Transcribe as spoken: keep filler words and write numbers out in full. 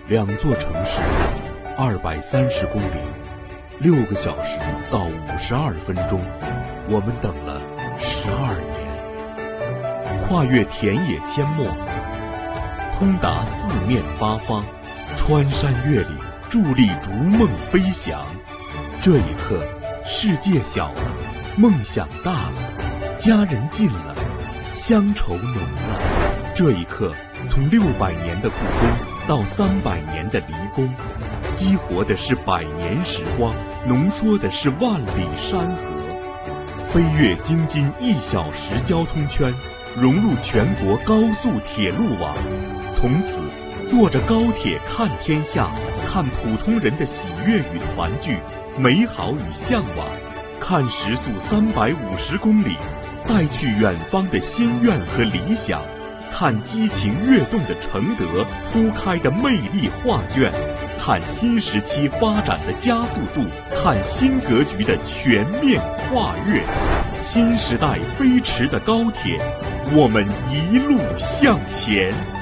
两座城市，二百三十公里，六个小时到五十二分钟，我们等了十二年，跨越田野阡陌，通达四面八方，穿山越岭，伫立逐梦飞翔。这一刻，世界小了，梦想大了，家人近了，乡愁浓了。这一刻，从六百年的故宫到三百年的离宫，激活的是百年时光，浓缩的是万里山河。飞越京津一小时交通圈，融入全国高速铁路网。从此，坐着高铁看天下，看普通人的喜悦与团聚，美好与向往，看时速三百五十公里，带去远方的心愿和理想，看激情跃动的承德铺开的魅力画卷，看新时期发展的加速度，看新格局的全面跨越。新时代飞驰的高铁，我们一路向前。